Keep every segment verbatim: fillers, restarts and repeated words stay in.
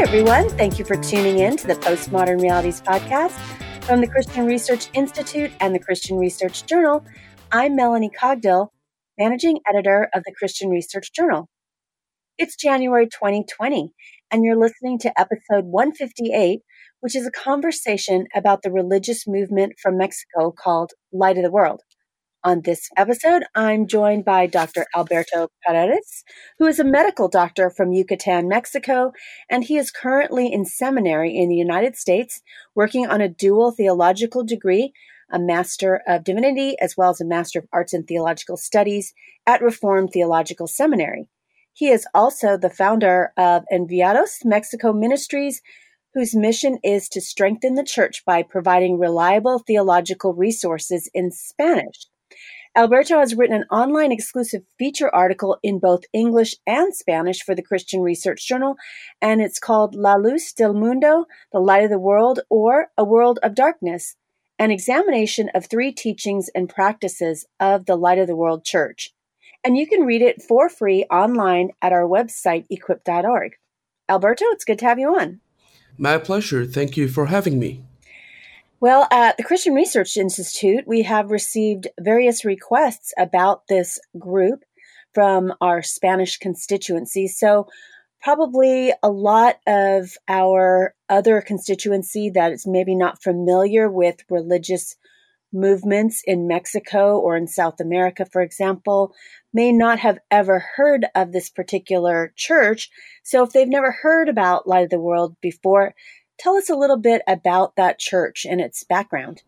everyone. Thank you for tuning in to the Postmodern Realities podcast from the Christian Research Institute and the Christian Research Journal. I'm Melanie Cogdill, managing editor of the Christian Research Journal. It's January twenty twenty, and you're listening to episode one fifty-eight, which is a conversation about the religious movement from Mexico called Light of the World. On this episode, I'm joined by Doctor Alberto Paredes, who is a medical doctor from Yucatan, Mexico, and he is currently in seminary in the United States, working on a dual theological degree, a Master of Divinity, as well as a Master of Arts in Theological Studies at Reformed Theological Seminary. He is also the founder of Enviados Mexico Ministries, whose mission is to strengthen the church by providing reliable theological resources in Spanish. Alberto has written an online exclusive feature article in both English and Spanish for the Christian Research Journal, and it's called La Luz del Mundo, The Light of the World, or A World of Darkness, an examination of three teachings and practices of the Light of the World Church. And you can read it for free online at our website, equip dot org. Alberto, it's good to have you on. My pleasure. Thank you for having me. Well, at the Christian Research Institute, we have received various requests about this group from our Spanish constituency. So probably a lot of our other constituency that is maybe not familiar with religious movements in Mexico or in South America, for example, may not have ever heard of this particular church. So if they've never heard about Light of the World before, tell us a little bit about that church and its background.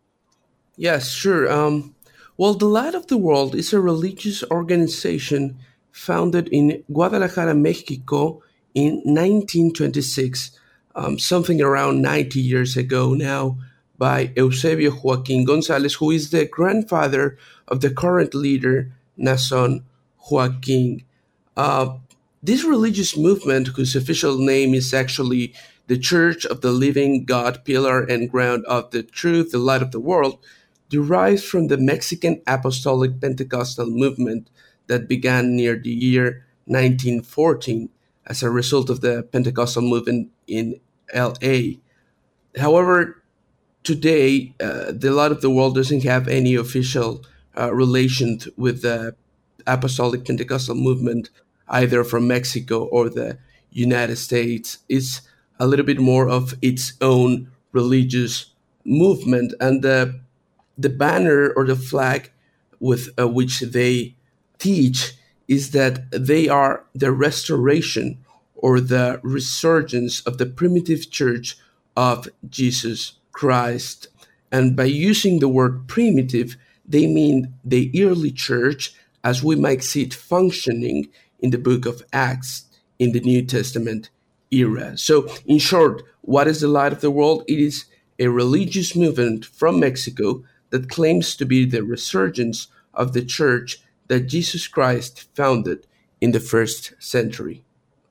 Yes, sure. Um, well, the Light of the World is a religious organization founded in Guadalajara, Mexico in nineteen twenty-six, um, something around ninety years ago now, by Eusebio Joaquin Gonzalez, who is the grandfather of the current leader, Nason Joaquin. Uh, this religious movement, whose official name is actually the Church of the Living God, Pillar and Ground of the Truth, the Light of the World, derives from the Mexican Apostolic Pentecostal movement that began near the year nineteen fourteen as a result of the Pentecostal movement in L A. However, today, uh, the Light of the World doesn't have any official uh, relation with the Apostolic Pentecostal movement, either from Mexico or the United States. It's a little bit more of its own religious movement, and the the banner or the flag with uh, which they teach is that they are the restoration or the resurgence of the primitive church of Jesus Christ. And by using the word primitive, they mean the early church as we might see it functioning in the book of Acts in the New Testament era. So, in short, what is the Light of the World? It is a religious movement from Mexico that claims to be the resurgence of the church that Jesus Christ founded in the first century.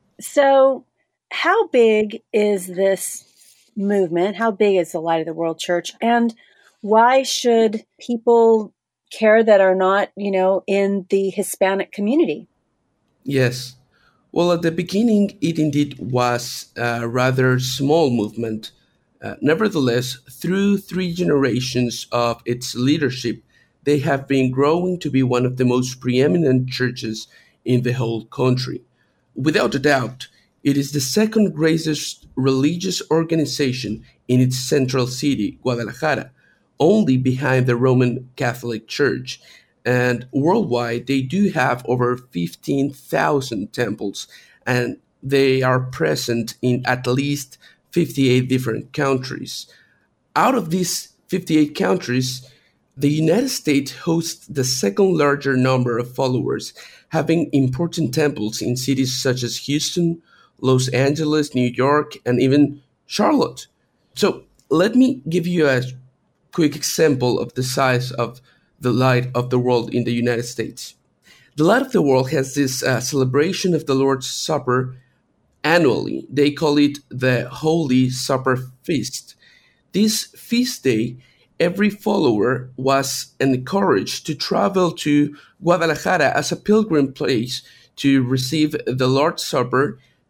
So, how big is this movement? How big is the Light of the World Church? And why should people care that are not, you know, in the Hispanic community? Yes. Well, at the beginning, it indeed was a rather small movement. Uh, nevertheless, through three generations of its leadership, they have been growing to be one of the most preeminent churches in the whole country. Without a doubt, it is the second greatest religious organization in its central city, Guadalajara, only behind the Roman Catholic Church. And worldwide, they do have over fifteen thousand temples, and they are present in at least fifty-eight different countries. Out of these fifty-eight countries, the United States hosts the second larger number of followers, having important temples in cities such as Houston, Los Angeles, New York, and even Charlotte. So let me give you a quick example of the size of the Light of the World in the United States. The Light of the World has this uh, celebration of the Lord's Supper annually. They call it the Holy Supper Feast. This feast day, every follower was encouraged to travel to Guadalajara as a pilgrim place to receive the Lord's Supper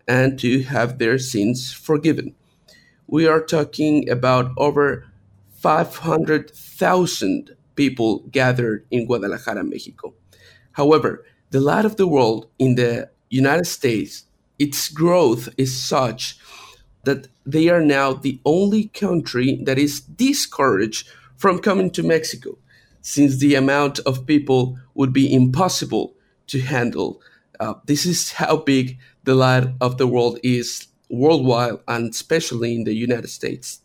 and to have their sins forgiven. We are talking about over five hundred thousand people gathered in Guadalajara, Mexico. However, the light of the world in the United States, its growth is such that they are now the only country that is discouraged from coming to Mexico, since the amount of people would be impossible to handle. Uh, this is how big the light of the world is worldwide, and especially in the United States.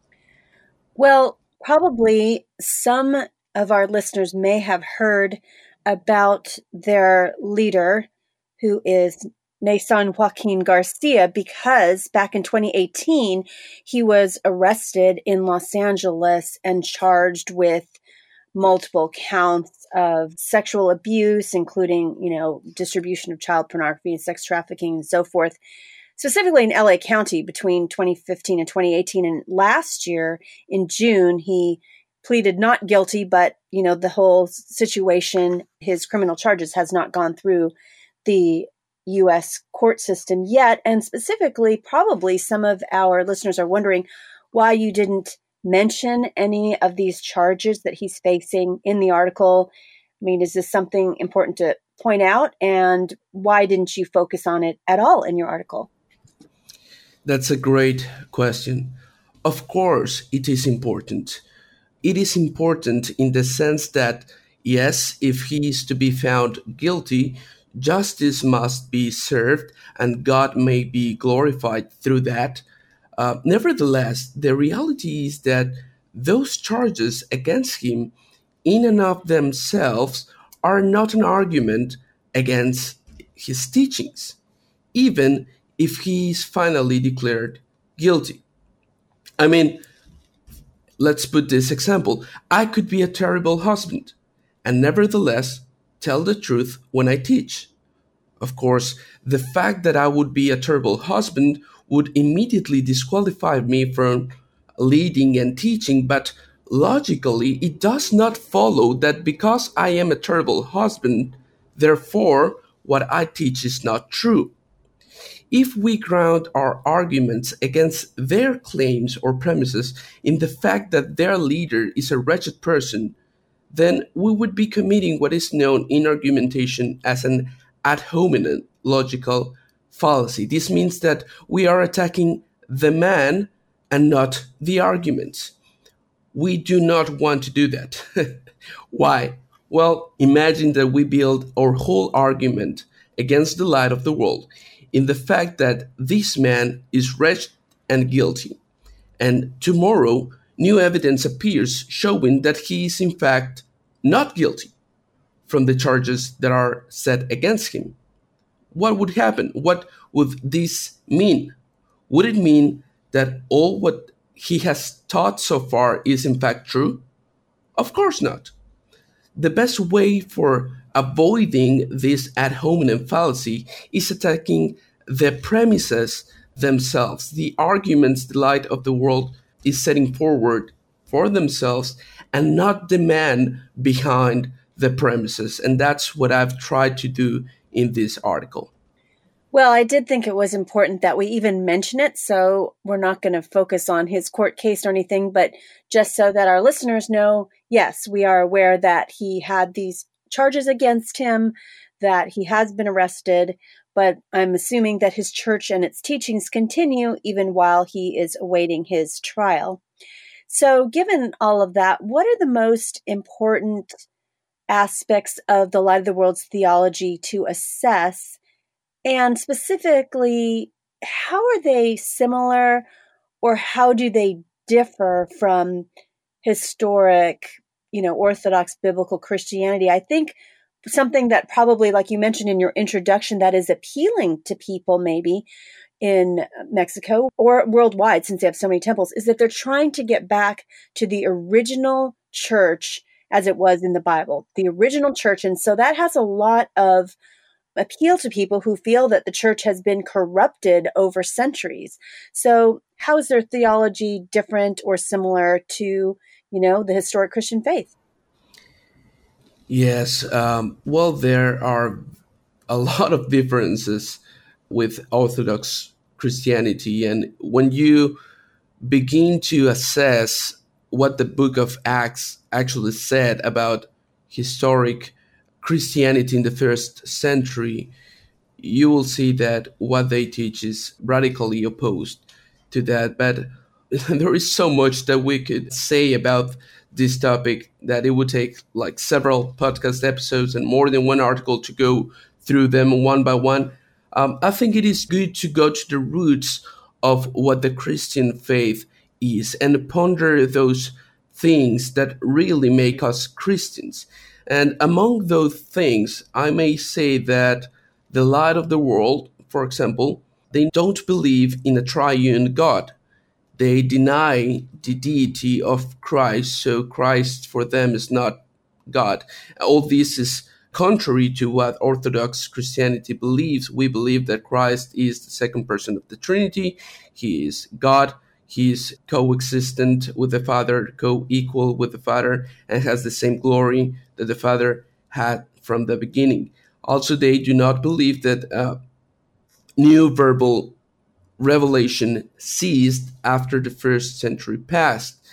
Well, probably some of our listeners may have heard about their leader, who is Nason Joaquin Garcia, because back in twenty eighteen, he was arrested in Los Angeles and charged with multiple counts of sexual abuse, including, you know, distribution of child pornography and sex trafficking and so forth, specifically in L A County between twenty fifteen and twenty eighteen. And last year in June, he pleaded not guilty, but, you know, the whole situation, his criminal charges has not gone through the U S court system yet. And specifically, probably some of our listeners are wondering why you didn't mention any of these charges that he's facing in the article. I mean, is this something important to point out? And why didn't you focus on it at all in your article? That's a great question. Of course, it is important. It is important in the sense that, yes, if he is to be found guilty, justice must be served and God may be glorified through that. Uh, nevertheless, the reality is that those charges against him, in and of themselves, are not an argument against his teachings, even if he is finally declared guilty. I mean, let's put this example. I could be a terrible husband and nevertheless tell the truth when I teach. Of course, the fact that I would be a terrible husband would immediately disqualify me from leading and teaching, but logically, it does not follow that because I am a terrible husband, therefore, what I teach is not true. If we ground our arguments against their claims or premises in the fact that their leader is a wretched person, then we would be committing what is known in argumentation as an ad hominem logical fallacy. This means that we are attacking the man and not the arguments. We do not want to do that. Why? Well, imagine that we build our whole argument against the light of the world in the fact that this man is wretched and guilty. And tomorrow, new evidence appears showing that he is in fact not guilty from the charges that are set against him. What would happen? What would this mean? Would it mean that all what he has taught so far is in fact true? Of course not. The best way for avoiding this ad hominem fallacy is attacking the premises themselves, the arguments the light of the world is setting forward for themselves, and not the man behind the premises. And that's what I've tried to do in this article. Well, I did think it was important that we even mention it, so we're not going to focus on his court case or anything, but just so that our listeners know, yes, we are aware that he had these charges against him, that he has been arrested, but I'm assuming that his church and its teachings continue even while he is awaiting his trial. So given all of that, what are the most important aspects of the Light of the World's theology to assess? And specifically, how are they similar or how do they differ from historic, you know, Orthodox biblical Christianity? I think something that probably, like you mentioned in your introduction, that is appealing to people maybe in Mexico or worldwide, since they have so many temples, is that they're trying to get back to the original church as it was in the Bible, the original church. And so that has a lot of appeal to people who feel that the church has been corrupted over centuries. So how is their theology different or similar to, you know, the historic Christian faith? Yes, um, well, there are a lot of differences. with Orthodox Christianity. And when you begin to assess what the book of Acts actually said about historic Christianity in the first century, you will see that what they teach is radically opposed to that. But there is so much that we could say about this topic that it would take like several podcast episodes and more than one article to go through them one by one. Um, I think it is good to go to the roots of what the Christian faith is and ponder those things that really make us Christians. And among those things, I may say that the light of the world, for example, they don't believe in a triune God. They deny the deity of Christ, so Christ for them is not God. All this is contrary to what Orthodox Christianity believes. We believe that Christ is the second person of the Trinity. He is God. He is coexistent with the Father, co-equal with the Father, and has the same glory that the Father had from the beginning. Also, they do not believe that uh, new verbal revelation ceased after the first century passed.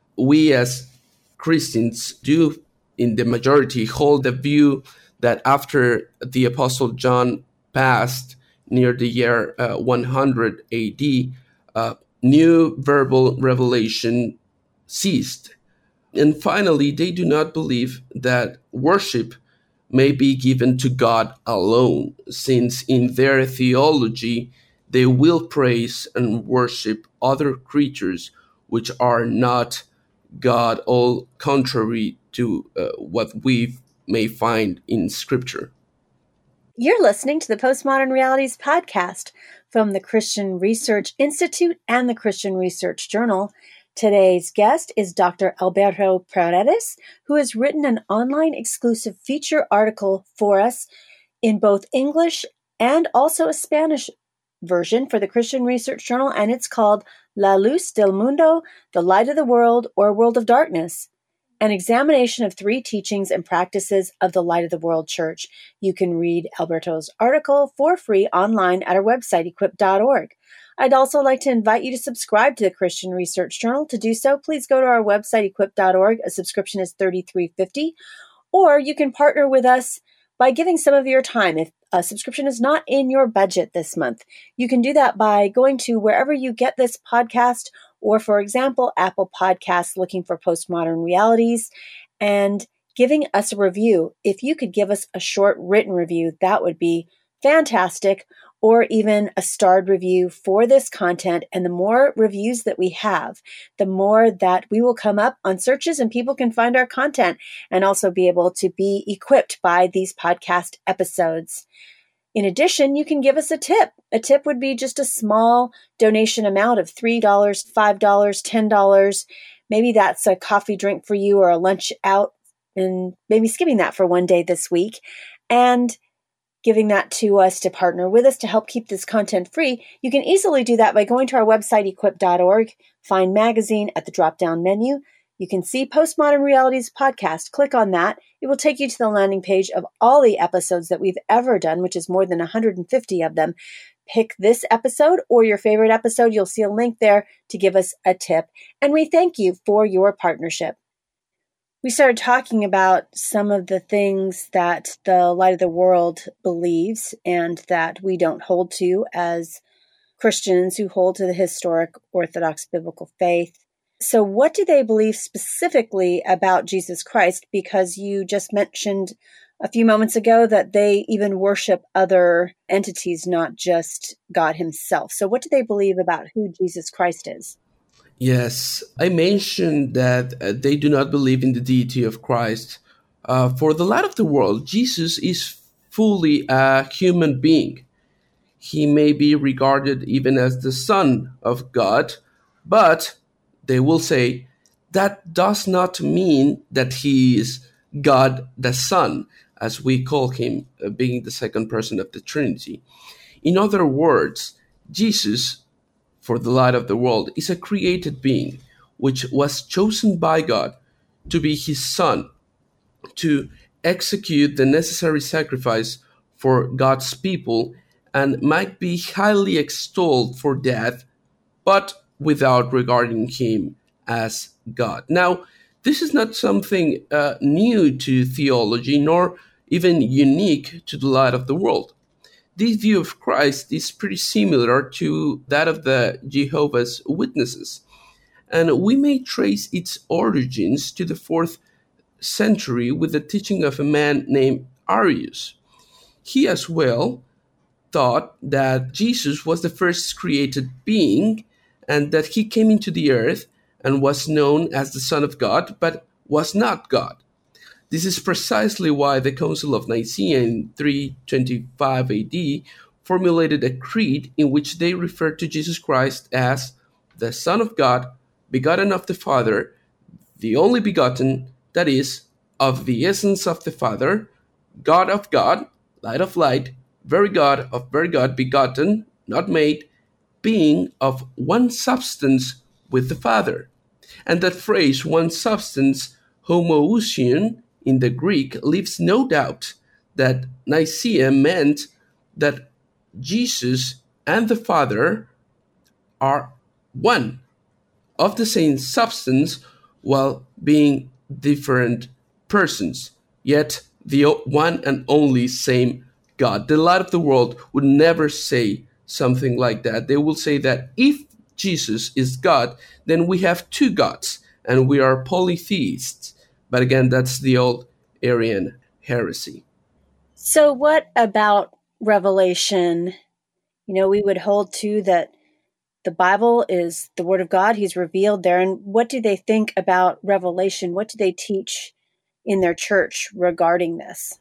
We as Christians do, in the majority, hold the view that after the Apostle John passed near the year uh, one hundred A D, uh, new verbal revelation ceased. And finally, they do not believe that worship may be given to God alone, since in their theology, they will praise and worship other creatures which are not God, all contrary to uh, what we may find in Scripture. You're listening to the Postmodern Realities podcast from the Christian Research Institute and the Christian Research Journal. Today's guest is Doctor Alberto Paredes, who has written an online exclusive feature article for us in both English and also a Spanish version for the Christian Research Journal, and it's called La Luz del Mundo, The Light of the World, or World of Darkness, an examination of three teachings and practices of the Light of the World Church. You can read Alberto's article for free online at our website, equip dot org. I'd also like to invite you to subscribe to the Christian Research Journal. To do so, please go to our website, equip dot org. A subscription is thirty-three fifty, or you can partner with us by giving some of your time. If a subscription is not in your budget this month, you can do that by going to wherever you get this podcast, or for example, Apple Podcasts, looking for Postmodern Realities, and giving us a review. If you could give us a short written review, that would be fantastic, or even a starred review for this content. And the more reviews that we have, the more that we will come up on searches and people can find our content and also be able to be equipped by these podcast episodes. In addition, you can give us a tip. A tip would be just a small donation amount of three dollars, five dollars, ten dollars. Maybe that's a coffee drink for you or a lunch out, and maybe skipping that for one day this week. And giving that to us to partner with us to help keep this content free. You can easily do that by going to our website, equip dot org, find magazine at the drop-down menu. You can see Postmodern Realities podcast. Click on that. It will take you to the landing page of all the episodes that we've ever done, which is more than one hundred fifty of them. Pick this episode or your favorite episode. You'll see a link there to give us a tip. And we thank you for your partnership. We started talking about some of the things that the Light of the World believes and that we don't hold to as Christians who hold to the historic Orthodox biblical faith. So what do they believe specifically about Jesus Christ? Because you just mentioned a few moments ago that they even worship other entities, not just God himself. So what do they believe about who Jesus Christ is? Yes, I mentioned that uh, they do not believe in the deity of Christ. Uh, for the light of the world, Jesus is fully a human being. He may be regarded even as the Son of God, but they will say that does not mean that he is God the Son, as we call him, uh, being the second person of the Trinity. In other words, Jesus, for the light of the world, is a created being which was chosen by God to be his son, to execute the necessary sacrifice for God's people, and might be highly extolled for that, but without regarding him as God. Now, this is not something uh, new to theology, nor even unique to the light of the world. This view of Christ is pretty similar to that of the Jehovah's Witnesses, and we may trace its origins to the fourth century with the teaching of a man named Arius. He as well thought that Jesus was the first created being and that he came into the earth and was known as the Son of God, but was not God. This is precisely why the Council of Nicaea in three twenty-five A D formulated a creed in which they referred to Jesus Christ as the Son of God, begotten of the Father, the only begotten, that is, of the essence of the Father, God of God, light of light, very God of very God, begotten, not made, being of one substance with the Father. And that phrase, one substance, homoousion, in the Greek, leaves no doubt that Nicaea meant that Jesus and the Father are one, of the same substance, while being different persons, yet the one and only same God. The light of the world would never say something like that. They will say that if Jesus is God, then we have two gods and we are polytheists. But again, that's the old Arian heresy. So what about Revelation? You know, we would hold to that the Bible is the Word of God. He's revealed there. And what do they think about Revelation? What do they teach in their church regarding this?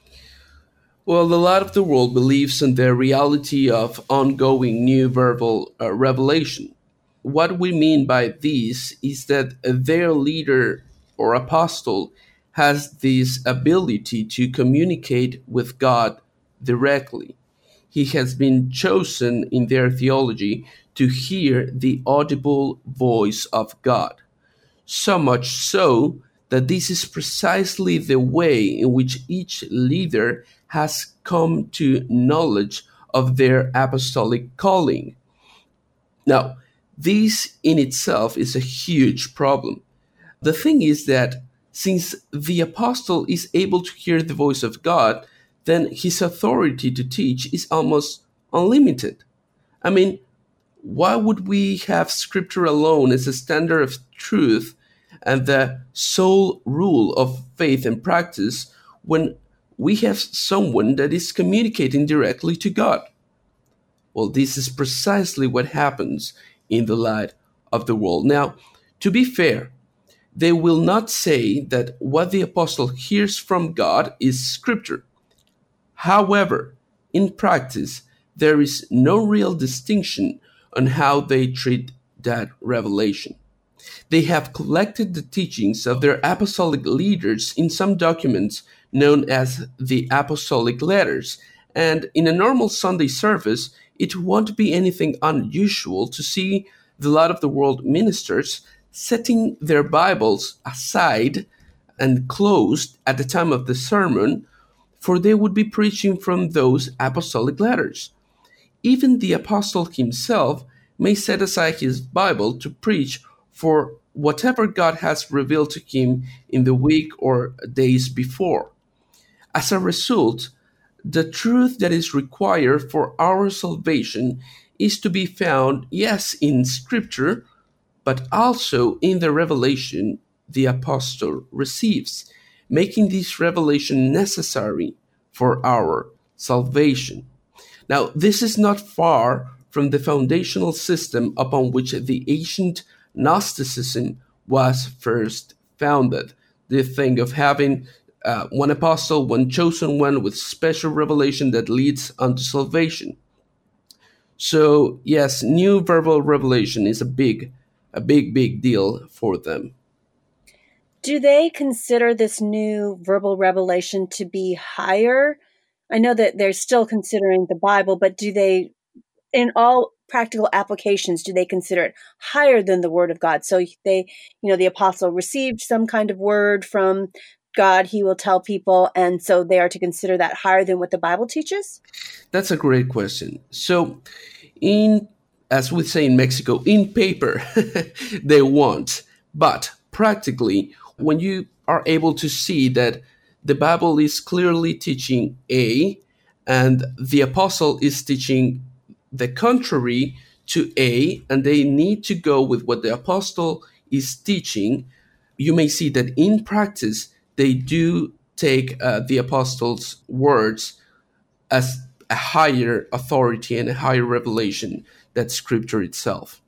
Well, the light of the world believes in the reality of ongoing new verbal uh, revelation. What we mean by this is that their leader or apostle has this ability to communicate with God directly. He has been chosen in their theology to hear the audible voice of God. So much so that this is precisely the way in which each leader has come to knowledge of their apostolic calling. Now, this in itself is a huge problem. The thing is that since the apostle is able to hear the voice of God, then his authority to teach is almost unlimited. I mean, why would we have scripture alone as a standard of truth and the sole rule of faith and practice when we have someone that is communicating directly to God? Well, this is precisely what happens in the light of the world. Now, to be fair, they will not say that what the apostle hears from God is scripture. However, in practice, there is no real distinction on how they treat that revelation. They have collected the teachings of their apostolic leaders in some documents known as the apostolic letters, and in a normal Sunday service, it won't be anything unusual to see the light of the world ministers setting their Bibles aside and closed at the time of the sermon, for they would be preaching from those apostolic letters. Even the apostle himself may set aside his Bible to preach for whatever God has revealed to him in the week or days before. As a result, the truth that is required for our salvation is to be found, yes, in Scripture, but also in the revelation the apostle receives, making this revelation necessary for our salvation. Now, this is not far from the foundational system upon which the ancient Gnosticism was first founded. The thing of having uh, one apostle, one chosen one with special revelation that leads unto salvation. So, yes, new verbal revelation is a big, a big, big deal for them. Do they consider this new verbal revelation to be higher? I know that they're still considering the Bible, but do they, in all practical applications, do they consider it higher than the Word of God? So they, you know, the apostle received some kind of word from God, he will tell people, and so they are to consider that higher than what the Bible teaches? That's a great question. So, in as we say in Mexico, in paper, they won't. But practically, when you are able to see that the Bible is clearly teaching A, and the apostle is teaching the contrary to A, and they need to go with what the apostle is teaching, you may see that in practice, they do take uh, the apostles' words as a higher authority and a higher revelation than Scripture itself.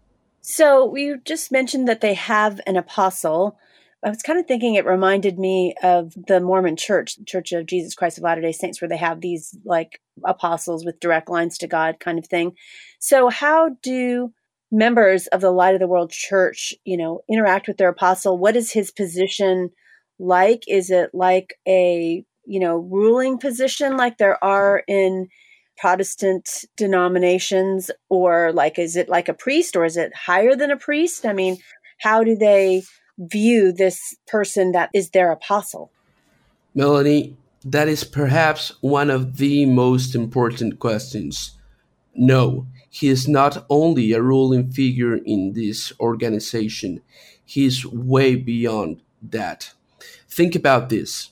So we just mentioned that they have an apostle. I was kind of thinking it reminded me of the Mormon Church, the Church of Jesus Christ of Latter-day Saints, where they have these like apostles with direct lines to God kind of thing. So how do members of the Light of the World Church, you know, interact with their apostle? What is his position like? Is it like a, you know, ruling position like there are in Protestant denominations, or like, is it like a priest, or is it higher than a priest? I mean, how do they view this person that is their apostle? Melanie, that is perhaps one of the most important questions. No, he is not only a ruling figure in this organization, he is way beyond that. Think about this.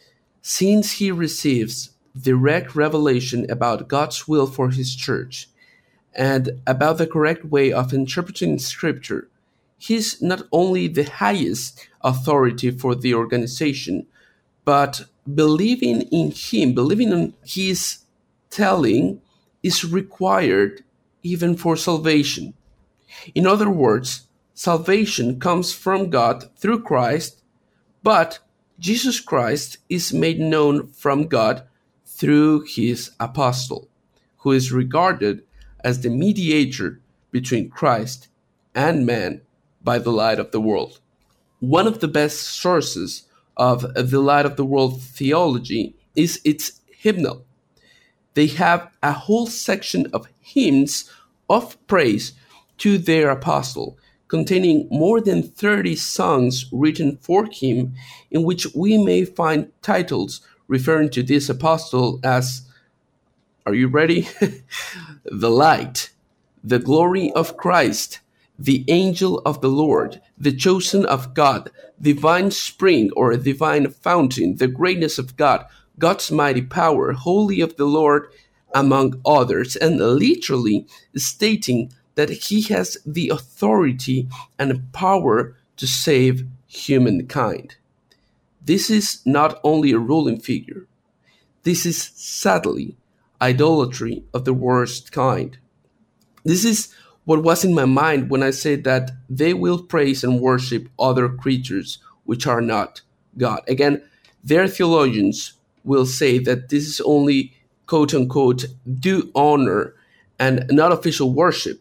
Since he receives direct revelation about God's will for his church and about the correct way of interpreting Scripture, he's not only the highest authority for the organization, but believing in him, believing in his telling is required even for salvation. In other words, salvation comes from God through Christ, but Jesus Christ is made known from God through his apostle, who is regarded as the mediator between Christ and man by the Light of the World. One of the best sources of the Light of the World theology is its hymnal. They have a whole section of hymns of praise to their apostle, containing more than thirty songs written for him, in which we may find titles referring to this apostle as, are you ready? The Light, the Glory of Christ, the Angel of the Lord, the Chosen of God, Divine Spring or Divine Fountain, the Greatness of God, God's Mighty Power, Holy of the Lord, among others, and literally stating that he has the authority and power to save humankind. This is not only a ruling figure. This is sadly idolatry of the worst kind. This is what was in my mind when I said that they will praise and worship other creatures which are not God. Again, their theologians will say that this is only quote unquote due honor and not official worship.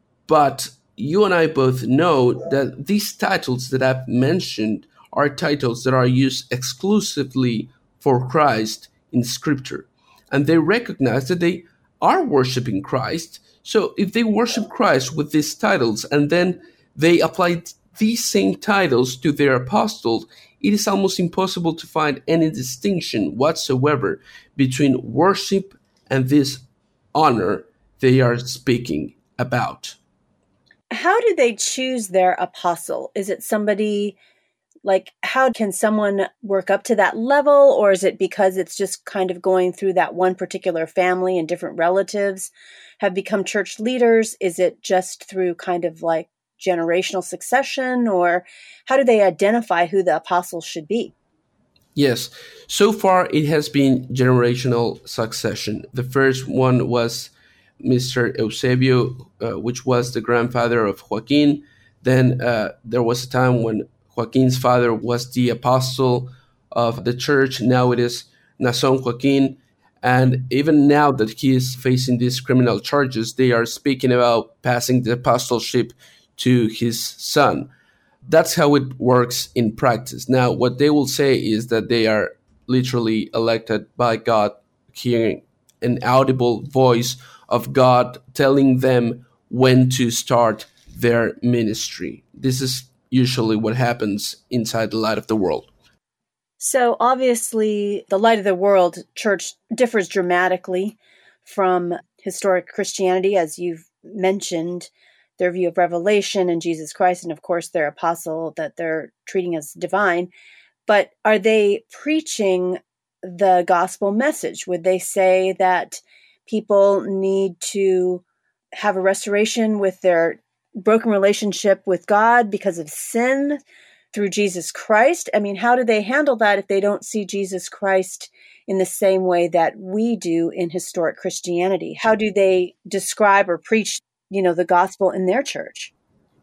But you and I both know that these titles that I've mentioned are titles that are used exclusively for Christ in Scripture. And they recognize that they are worshiping Christ. So if they worship Christ with these titles and then they apply these same titles to their apostles, it is almost impossible to find any distinction whatsoever between worship and this honor they are speaking about. How do they choose their apostle? Is it somebody like, how can someone work up to that level? Or is it because it's just kind of going through that one particular family and different relatives have become church leaders? Is it just through kind of like generational succession? Or how do they identify who the apostle should be? Yes, so far it has been generational succession. The first one was Mister Eusebio, uh, which was the grandfather of Joaquin. Then uh, there was a time when Joaquin's father was the apostle of the church. Now it is Nason Joaquin. And even now that he is facing these criminal charges, they are speaking about passing the apostleship to his son. That's how it works in practice. Now, what they will say is that they are literally elected by God, hearing an audible voice of God telling them when to start their ministry. This is usually what happens inside the Light of the World. So obviously, the light of the world church differs dramatically from historic Christianity, as you've mentioned, their view of revelation and Jesus Christ, and of course, their apostle that they're treating as divine. But are they preaching the gospel message? Would they say that people need to have a restoration with their broken relationship with God because of sin through Jesus Christ? I mean, how do they handle that if they don't see Jesus Christ in the same way that we do in historic Christianity? How do they describe or preach, you know, the gospel in their church?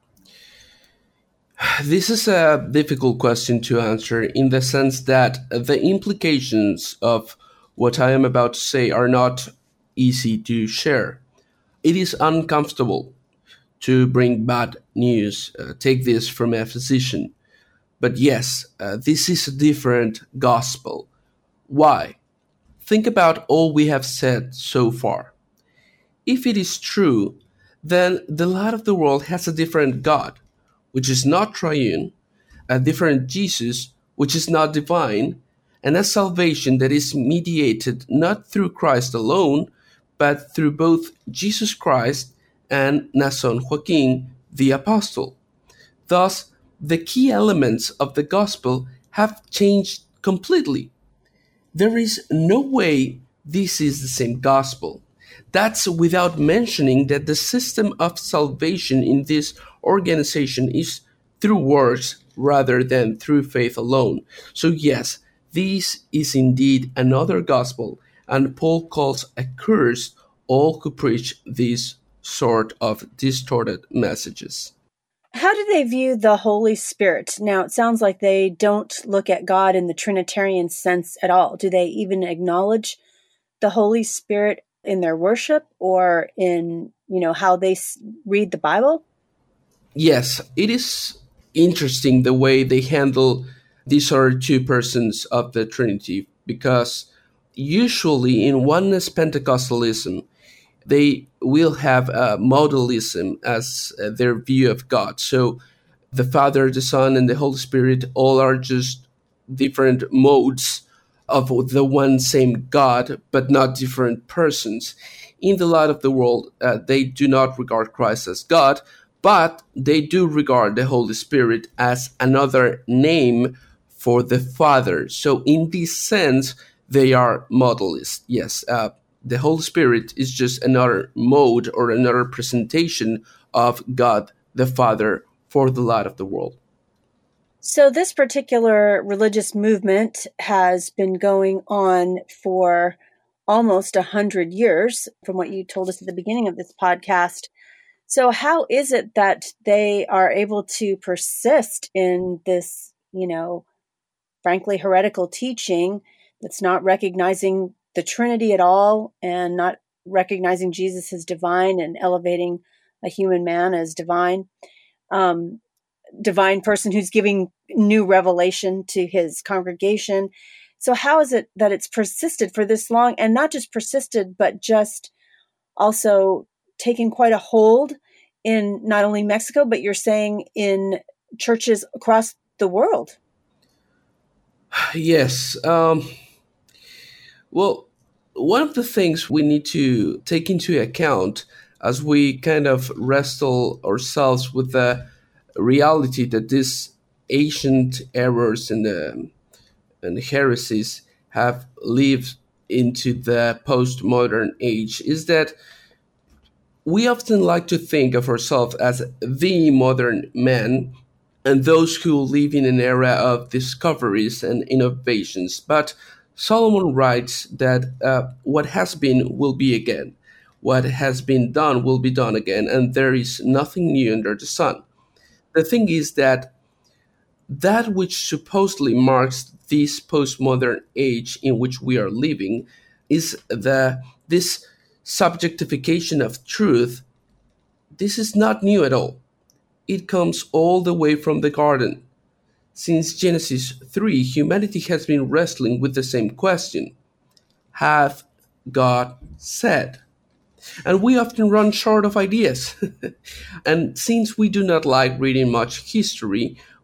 This is a difficult question to answer in the sense that the implications of what I am about to say are not easy to share. It is uncomfortable to bring bad news. Uh, take this from a physician. But yes, uh, this is a different gospel. Why? Think about all we have said so far. If it is true, then the light of the world has a different God, which is not triune, a different Jesus, which is not divine, and a salvation that is mediated not through Christ alone, but through both Jesus Christ and Nason Joaquin, the apostle. Thus, the key elements of the gospel have changed completely. There is no way this is the same gospel. That's without mentioning that the system of salvation in this organization is through works rather than through faith alone. So yes, this is indeed another gospel, and Paul calls accursed all who preach these sort of distorted messages. How do they view the Holy Spirit? Now, it sounds like they don't look at God in the Trinitarian sense at all. Do they even acknowledge the Holy Spirit in their worship or in, you know, how they read the Bible? Yes, it is interesting the way they handle these are two persons of the Trinity, because usually in oneness Pentecostalism, they will have uh, modalism as uh, their view of God. So the Father, the Son, and the Holy Spirit all are just different modes of the one same God, but not different persons. In the light of the world, uh, they do not regard Christ as God, but they do regard the Holy Spirit as another name for the Father. So in this sense, they are modalist. Yes, uh, the Holy Spirit is just another mode or another presentation of God the Father for the light of the world. So this particular religious movement has been going on for almost a hundred years, from what you told us at the beginning of this podcast. So how is it that they are able to persist in this, you know, frankly heretical teaching that's not recognizing the Trinity at all and not recognizing Jesus as divine and elevating a human man as divine, um, divine person who's giving new revelation to his congregation? So how is it that it's persisted for this long, and not just persisted, but just also taken quite a hold in not only Mexico, but you're saying in churches across the world? Yes. Um, well, one of the things we need to take into account as we kind of wrestle ourselves with the reality that these ancient errors and, the, and heresies have lived into the postmodern age is that we often like to think of ourselves as the modern man and those who live in an era of discoveries and innovations. But Solomon writes that uh, what has been will be again. What has been done will be done again, and there is nothing new under the sun. The thing is that that which supposedly marks this postmodern age in which we are living is the this subjectification of truth. This is not new at all. It comes all the way from the garden. Since Genesis three, humanity has been wrestling with the same question. Hath God said? And we often run short of ideas. And since we do not like reading much history,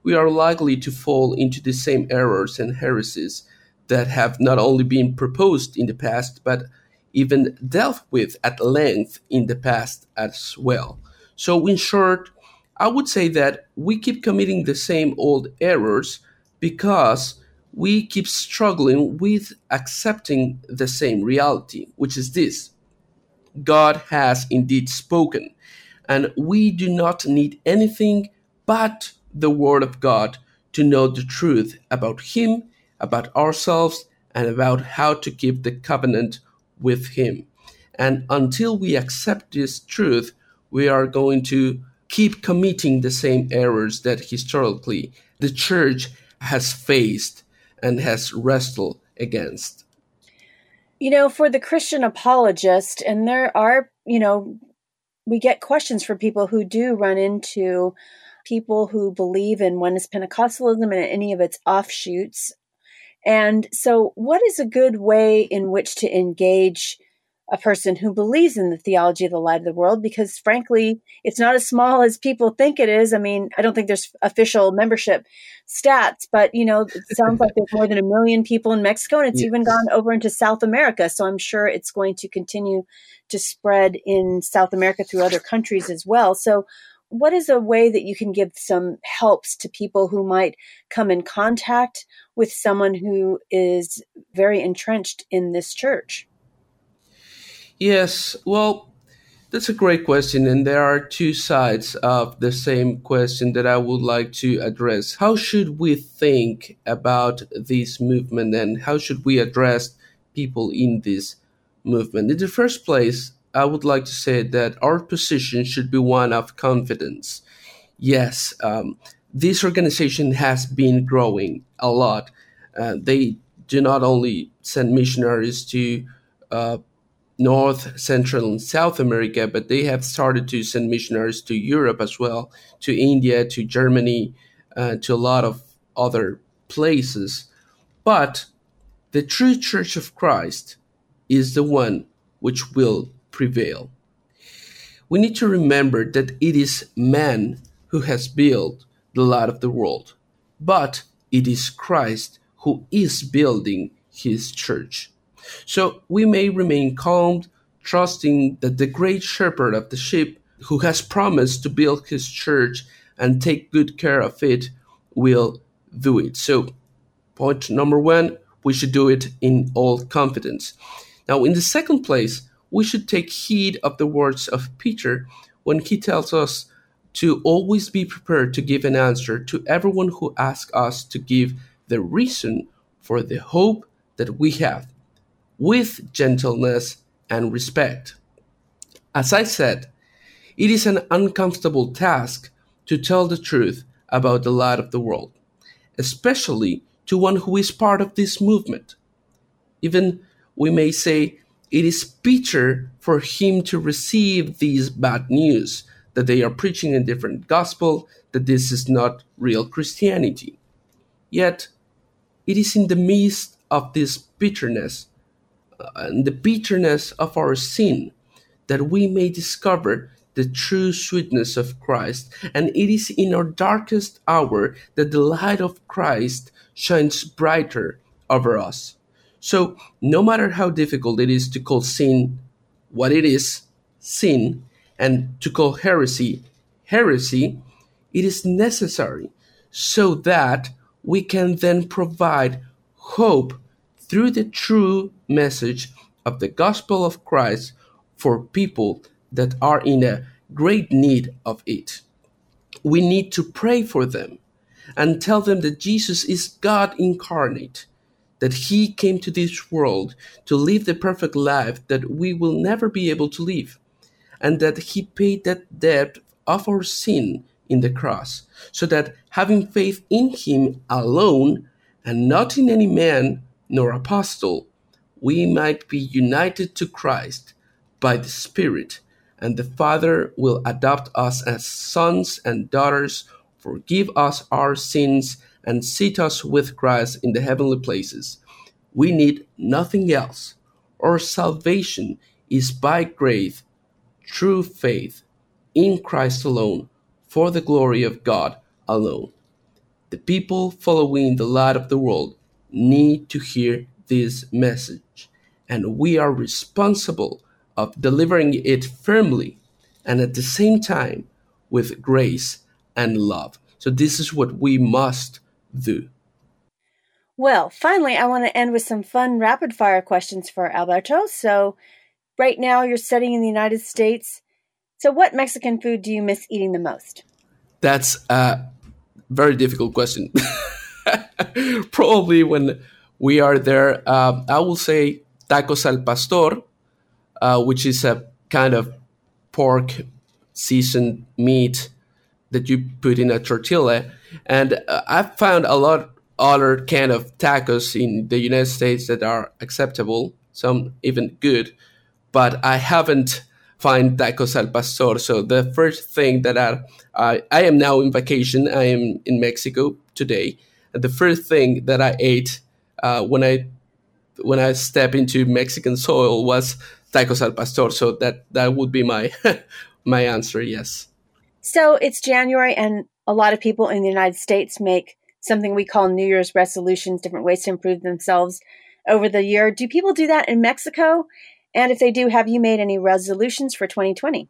we are likely to fall into the same errors and heresies that have not only been proposed in the past, but even dealt with at length in the past as well. So, in short, I would say that we keep committing the same old errors because we keep struggling with accepting the same reality, which is this: God has indeed spoken, and we do not need anything but the Word of God to know the truth about Him, about ourselves, and about how to keep the covenant with Him. And until we accept this truth, we are going to keep committing the same errors that historically the church has faced and has wrestled against. You know, for the Christian apologist, and there are, you know, we get questions from people who do run into people who believe in oneness Pentecostalism and any of its offshoots. And so what is a good way in which to engage a person who believes in the theology of the light of the world? Because frankly, it's not as small as people think it is. I mean, I don't think there's official membership stats, but you know, it sounds like there's more than a million people in Mexico, and it's Yes. even gone over into South America. So I'm sure it's going to continue to spread in South America through other countries as well. So what is a way that you can give some helps to people who might come in contact with someone who is very entrenched in this church? Yes, well, that's a great question, and there are two sides of the same question that I would like to address. How should we think about this movement, and how should we address people in this movement? In the first place, I would like to say that our position should be one of confidence. Yes, um, this organization has been growing a lot. Uh, they do not only send missionaries to uh, North, Central, and South America, but they have started to send missionaries to Europe as well, to India, to Germany, uh, to a lot of other places. But the true Church of Christ is the one which will prevail. We need to remember that it is man who has built the light of the world, but it is Christ who is building his church. So we may remain calm, trusting that the great shepherd of the sheep, who has promised to build his church and take good care of it, will do it. So point number one, we should do it in all confidence. Now, in the second place, we should take heed of the words of Peter when he tells us to always be prepared to give an answer to everyone who asks us to give the reason for the hope that we have, with gentleness and respect. As I said, it is an uncomfortable task to tell the truth about the light of the world, especially to one who is part of this movement. Even we may say it is bitter for him to receive these bad news, that they are preaching a different gospel, that this is not real Christianity. Yet, it is in the midst of this bitterness uh, and the bitterness of our sin that we may discover the true sweetness of Christ. And it is in our darkest hour that the light of Christ shines brighter over us. So, no matter how difficult it is to call sin what it is, sin, and to call heresy, heresy, it is necessary so that we can then provide hope through the true message of the gospel of Christ for people that are in a great need of it. We need to pray for them and tell them that Jesus is God incarnate, that he came to this world to live the perfect life that we will never be able to live, and that he paid that debt of our sin in the cross, so that having faith in him alone, and not in any man nor apostle, we might be united to Christ by the Spirit, and the Father will adopt us as sons and daughters, forgive us our sins, and seat us with Christ in the heavenly places. We need nothing else. Our salvation is by grace, through faith, in Christ alone, for the glory of God alone. The people following the light of the world need to hear this message, and we are responsible of delivering it firmly and at the same time with grace and love. So this is what we must do. Well, finally, I want to end with some fun rapid fire questions for Alberto. So right now you're studying in the United States. So what Mexican food do you miss eating the most? That's a very difficult question. Probably when we are there, uh, I will say tacos al pastor, uh, which is a kind of pork seasoned meat that you put in a tortilla. And uh, I've found a lot other kind of tacos in the United States that are acceptable, some even good, but I haven't find tacos al pastor. So the first thing that I, I, I am now in vacation. I am in Mexico today. And the first thing that I ate uh, when I when I step into Mexican soil was tacos al pastor. So that, that would be my my answer, yes. So it's January, and a lot of people in the United States make something we call New Year's resolutions, different ways to improve themselves over the year. Do people do that in Mexico? And if they do, have you made any resolutions for twenty twenty?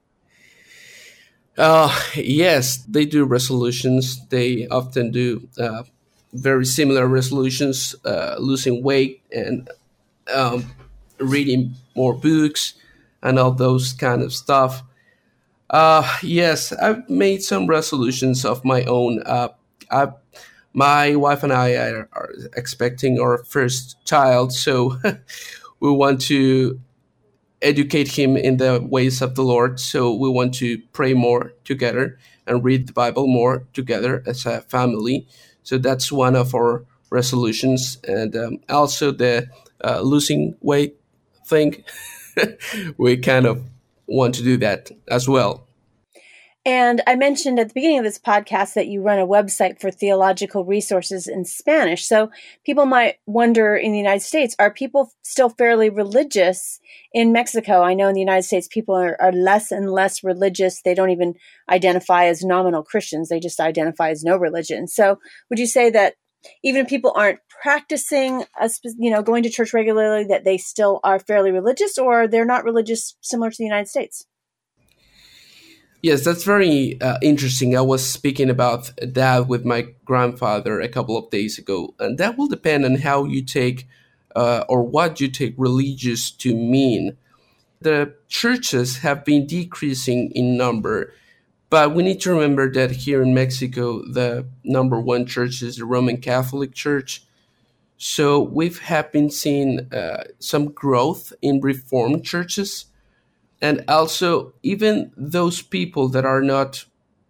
Uh, yes, they do resolutions. They often do uh, very similar resolutions, uh, losing weight and um, reading more books and all those kind of stuff. Uh, yes, I've made some resolutions of my own. Uh, I, my wife and I are, are expecting our first child, so we want to educate him in the ways of the Lord. So we want to pray more together and read the Bible more together as a family. So that's one of our resolutions. And um, also the uh, losing weight thing, we kind of want to do that as well. And I mentioned at the beginning of this podcast that you run a website for theological resources in Spanish. So people might wonder in the United States, are people still fairly religious in Mexico? I know in the United States, people are, are less and less religious. They don't even identify as nominal Christians. They just identify as no religion. So would you say that even if people aren't practicing, a, you know, going to church regularly, that they still are fairly religious, or they're not religious similar to the United States? Yes, that's very uh, interesting. I was speaking about that with my grandfather a couple of days ago, and that will depend on how you take uh, or what you take religious to mean. The churches have been decreasing in number, but we need to remember that here in Mexico, the number one church is the Roman Catholic Church. So we've have been seeing uh, some growth in Reformed churches. And also, even those people that are not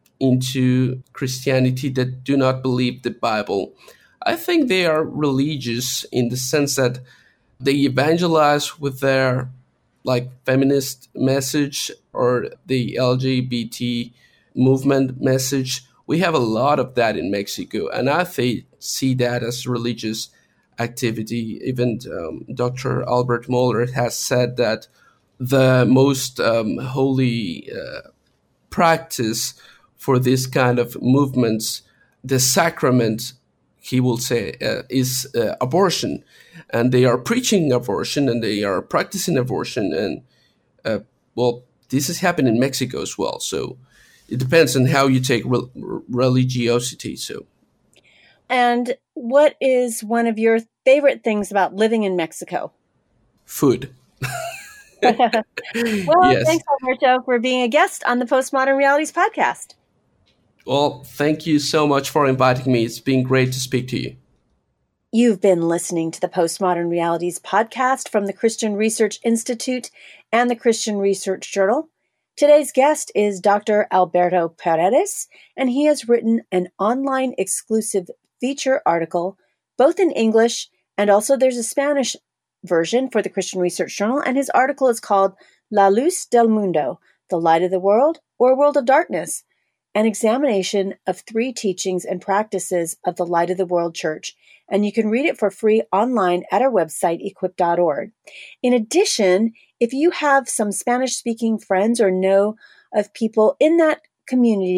into Christianity, that do not believe the Bible, I think they are religious in the sense that they evangelize with their like feminist message or the L G B T movement message. We have a lot of that in Mexico, and I think, see that as religious activity. Even um, Doctor Albert Mohler has said that the most um, holy uh, practice for this kind of movements, the sacrament, he will say, uh, is uh, abortion. And they are preaching abortion and they are practicing abortion. And, uh, well, this is happening in Mexico as well. So it depends on how you take re- religiosity. So, And what is one of your favorite things about living in Mexico? Food. Well, yes. Thanks, Alberto, for being a guest on the Postmodern Realities podcast. Well, thank you so much for inviting me. It's been great to speak to you. You've been listening to the Postmodern Realities podcast from the Christian Research Institute and the Christian Research Journal. Today's guest is Doctor Alberto Paredes, and he has written an online exclusive feature article, both in English and also there's a Spanish version for the Christian Research Journal, and his article is called La Luz del Mundo, The Light of the World or World of Darkness, an examination of three teachings and practices of the Light of the World Church. And you can read it for free online at our website, equip dot org. In addition, if you have some Spanish-speaking friends or know of people in that community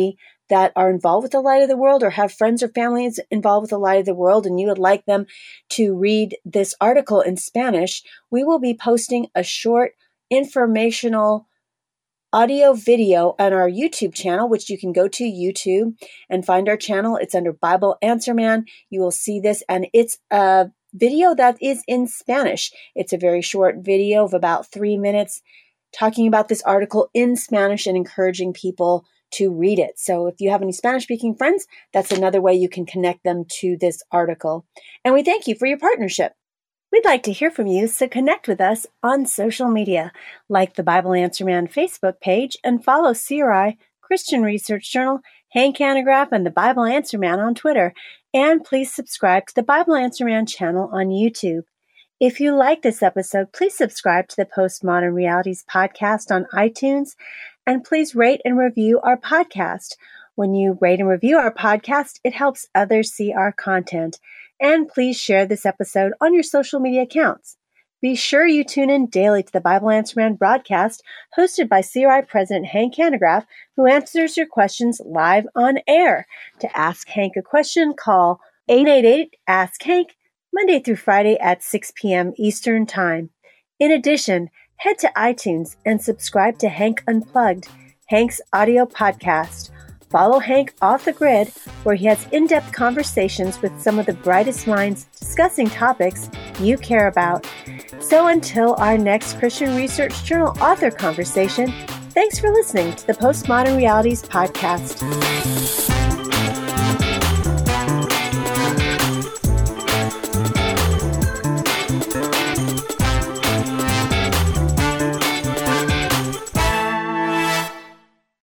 that are involved with the light of the world or have friends or families involved with the light of the world and you would like them to read this article in Spanish, we will be posting a short informational audio video on our YouTube channel, which you can go to YouTube and find our channel. It's under Bible Answer Man. You will see this, and it's a video that is in Spanish. It's a very short video of about three minutes talking about this article in Spanish and encouraging people to read it. So if you have any Spanish-speaking friends, that's another way you can connect them to this article. And we thank you for your partnership. We'd like to hear from you, so connect with us on social media, like the Bible Answer Man Facebook page, and follow C R I, Christian Research Journal, Hank Hanegraaff, and the Bible Answer Man on Twitter. And please subscribe to the Bible Answer Man channel on YouTube. If you like this episode, please subscribe to the Postmodern Realities podcast on iTunes, and please rate and review our podcast. When you rate and review our podcast, it helps others see our content. And please share this episode on your social media accounts. Be sure you tune in daily to the Bible Answer Man broadcast hosted by C R I President Hank Hanegraaff, who answers your questions live on air. To ask Hank a question, call eight eight eight, ask Hank, Monday through Friday at six p.m. Eastern Time. In addition, head to iTunes and subscribe to Hank Unplugged, Hank's audio podcast. Follow Hank Off the Grid, where he has in-depth conversations with some of the brightest minds discussing topics you care about. So until our next Christian Research Journal author conversation, thanks for listening to the Postmodern Realities podcast.